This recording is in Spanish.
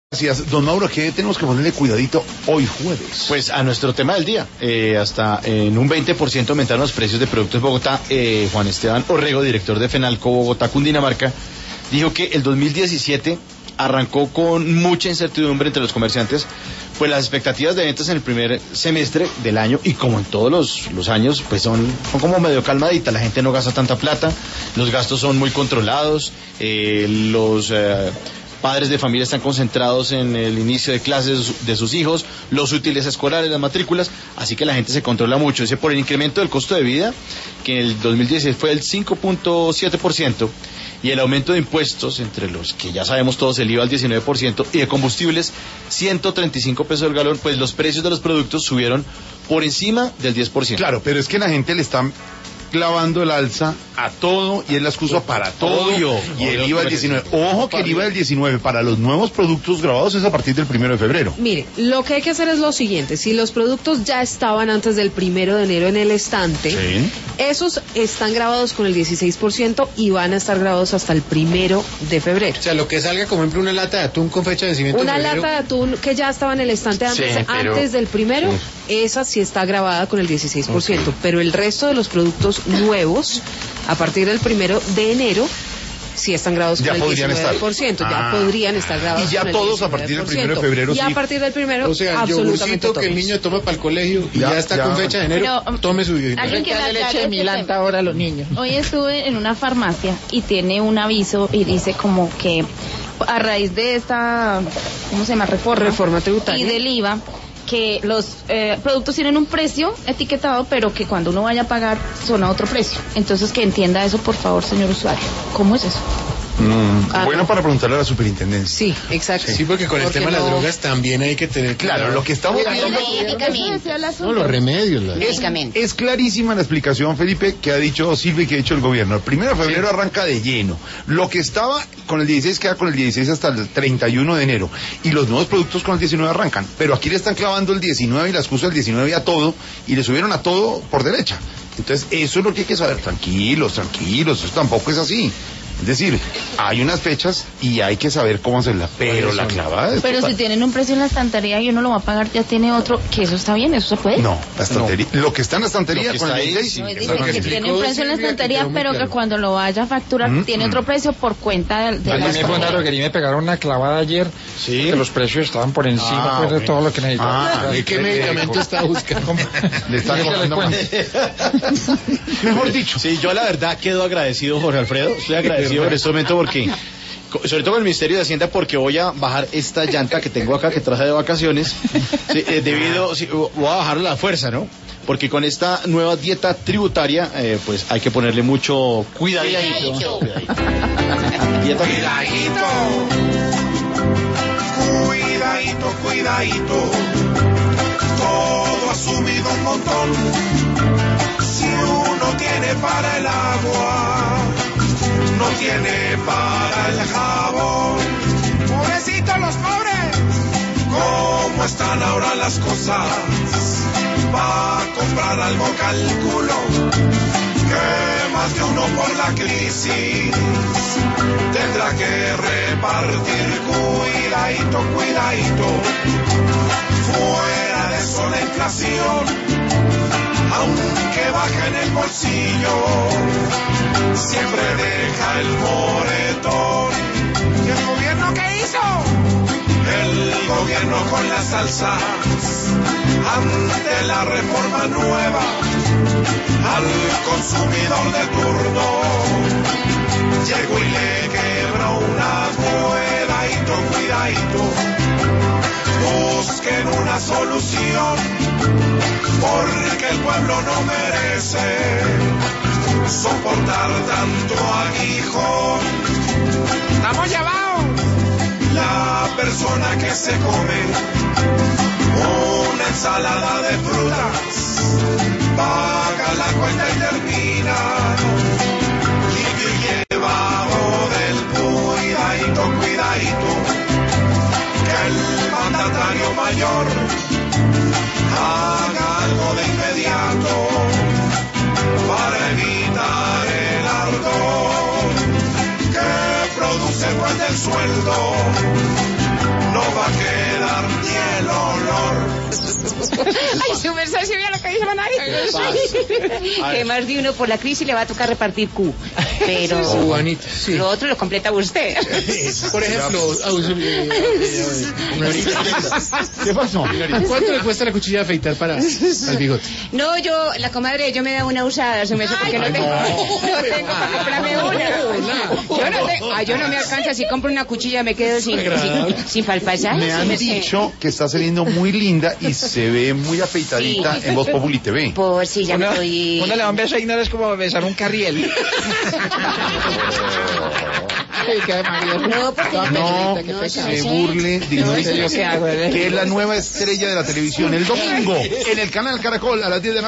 Gracias. Don Mauro, ¿qué tenemos que ponerle cuidadito hoy jueves? Pues a nuestro tema del día, hasta en un 20% aumentaron los precios de productos en Bogotá. Juan Esteban Orrego, director de Fenalco Bogotá, Cundinamarca, dijo que el 2017 arrancó con mucha incertidumbre entre los comerciantes, pues las expectativas de ventas en el primer semestre del año, y como en todos los años, pues son como medio calmaditas. La gente no gasta tanta plata, los gastos son muy controlados, los padres de familia están concentrados en el inicio de clases de sus hijos, los útiles escolares, las matrículas, así que la gente se controla mucho. Dice, por el incremento del costo de vida, que en el 2016 fue del 5.7%, y el aumento de impuestos, entre los que ya sabemos todos, el IVA al 19%, y de combustibles, 135 pesos el galón, pues los precios de los productos subieron por encima del 10%. Claro, pero es que la gente le está clavando el alza a todo y es la excusa para todo. Y el IVA del 19. Ojo que el IVA del 19 para los nuevos productos grabados es a partir del 1 de febrero. Mire, lo que hay que hacer es lo siguiente: si los productos ya estaban antes del 1 de enero en el estante, Sí. esos están grabados con el 16% y van a estar grabados hasta el 1 de febrero. O sea, lo que salga, como ejemplo, una lata de atún con fecha de vencimiento Una en febrero. lata de atún que ya estaba en el estante antes del 1, esa sí está grabada con el 16%, pero el resto de los productos nuevos, a partir del 1 de enero, sí están grabados Ya con el podrían 19%, ya podrían estar grabados Y ya con el todos a partir del 1 de febrero. Y a Sí. partir del 1, O sea, el absolutamente yogurcito que el todos. niño toma para el colegio y ya está con fecha de enero, Pero, tome su alguien dinero. que me Darle leche aclare de este Milanta tema. ahora a los niños. Hoy estuve en una farmacia y tiene un aviso y dice como que a raíz de esta, ¿cómo se llama? Reforma tributaria. Y del IVA, que los productos tienen un precio etiquetado, pero que cuando uno vaya a pagar son a otro precio. Entonces, que entienda eso, por favor, señor usuario. ¿Cómo es eso? Bueno, para preguntarle a la superintendencia. Sí, exacto. Sí, porque con el Porque tema de las no- drogas también hay que tener Claro, lo que estamos viendo No, los remedios. es clarísima la explicación, Felipe, que ha dicho Silvia y que ha dicho el gobierno. El 1 de febrero arranca de lleno. Lo que estaba con el 16 queda con el 16 hasta el 31 de enero. Y los nuevos productos con el 19 arrancan. Pero aquí le están clavando el 19 y la excusa del 19 a todo. Y le subieron a todo por derecha. Entonces, eso es lo que hay que saber. Tranquilos, eso tampoco es así. Es decir, hay unas fechas y hay que saber cómo hacerla. Pero la clavada es Pero total. si tienen un precio en la estantería y uno lo va a pagar, ya tiene otro, que eso está bien, eso se puede. No, la estantería. Lo que está en la estantería Lo que con está el ahí, 16. sí. No, Eso dice es lo que que tiene explicó un precio en la Silvia, que estantería, quedó muy pero claro. que cuando lo vaya a facturar tiene otro precio por cuenta de A la mí me fue una estantería. droguería y me pegaron una clavada ayer, Sí. que los precios estaban por encima pues, de todo lo que necesitaba. ¿Y qué medicamento está buscando? Le están ¿Qué les cobrando más. cuento? Mejor dicho. Sí, yo la verdad quedo agradecido, Jorge Alfredo, estoy agradecido en este momento porque, sobre todo con el Ministerio de Hacienda, porque voy a bajar esta llanta que tengo acá, que traje de vacaciones, sí, voy a bajar la fuerza, ¿no? Porque con esta nueva dieta tributaria, pues hay que ponerle mucho cuidadito. Dieta Cuidadito, todo ha subido un montón. Si uno tiene para el agua, no tiene para el jabón. Pobrecitos los pobres, ¿cómo están ahora las cosas? Va a comprar algo, calculo que más de uno por la crisis tendrá que repartir. Cuidadito, fuera de eso la inflación, aunque baja en el bolsillo, siempre deja el moretón. ¿Y el gobierno qué hizo? El gobierno con las alzas, ante la reforma nueva, al consumidor de turno llegó y le quebró una cuidadito, busquen una solución, porque el pueblo no merece soportar tanto aguijón. ¡Estamos llevados! La persona que se come una ensalada de frutas paga la cuenta y termina limpio y llevado del cuidadito, que el mandatario mayor haga algo de inmediato para evitar el ardor que produce pues del sueldo. No va vuelvan a ir. Que más de uno por la crisis le va a tocar repartir Q. Pero Juanita, sí. lo otro lo completa usted. Por ejemplo, ¿Qué pasó? ¿cuánto le cuesta la cuchilla de afeitar para el bigote? No, la comadre, yo me da una usada, se me hace porque no tengo para comprarme una. Yo no me alcanza, si compro una cuchilla me quedo sin falpasar. Me han dicho que está saliendo muy linda y se ve muy afeitadita en Voz Populi TV. Por si ya me doy... Uno le da un beso a Ignacio es como besar un carriel. No, porque No se burle de Ignacio, que es la nueva estrella de la televisión. El domingo, en el canal Caracol, a las 10 de la noche.